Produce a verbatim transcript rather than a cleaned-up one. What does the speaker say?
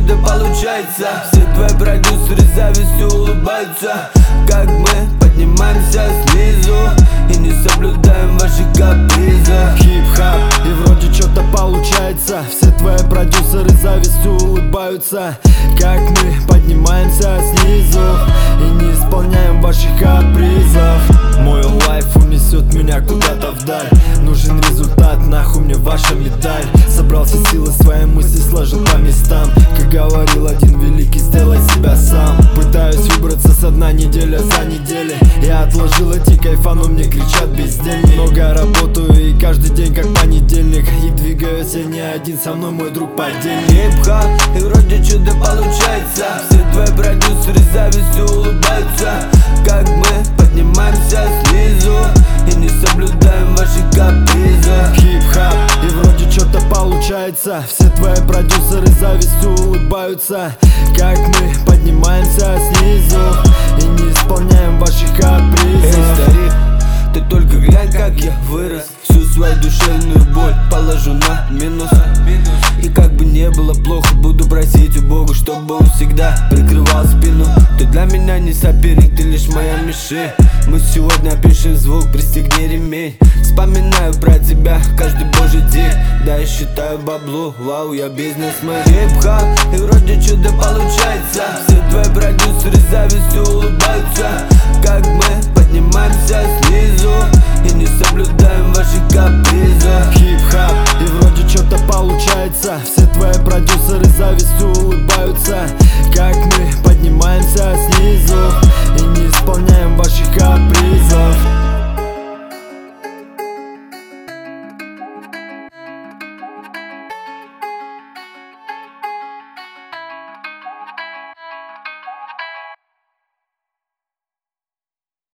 чудо получается. Все твои продюсеры завистью улыбаются, как мы поднимаемся снизу и не соблюдаем ваши капризы. Хип-хап, и вроде что-то получается. Все твои продюсеры завистью улыбаются, как мы поднимаемся снизу и не исполняем ваших капризов. Мой лайф унесет меня куда-то вдаль. Нужен результат, нахуй мне ваша медаль. Собрал все силы, свои мысли сложил по местам. Как говорил один великий, сделай себя сам. Пытаюсь выбраться со дна неделя за неделей. Я отложил эти кайфа, но мне кричат бездельник. Много работаю и каждый день как понедельник. И двигаюсь я не один, со мной мой друг подельник. Хип-хап, и вроде чудо получается. Все твои продюсеры завистью улыбаются, как мы поднимаемся снизу и не соблюдаем ваши капризы. Хип-хап, и вроде что-то получается. Все твои продюсеры завистью улыбаются, как мы поднимаемся снизу и не исполняем ваших капризов. Эй, старик, ты только глянь, как я вырос. Всю свою душевную боль положу на минус. И как бы не было плохо, буду просить у Бога, чтобы он всегда прикрывал спину. Ты для меня не соперник, ты лишь моя мишень. Мы сегодня пишем звук, пристегни ремень. Вспоминаю про тебя каждый божий день. Да, я считаю бабло, вау, я бизнесмен. Хип-хап, и вроде чудо получается. Все твои продюсеры завистью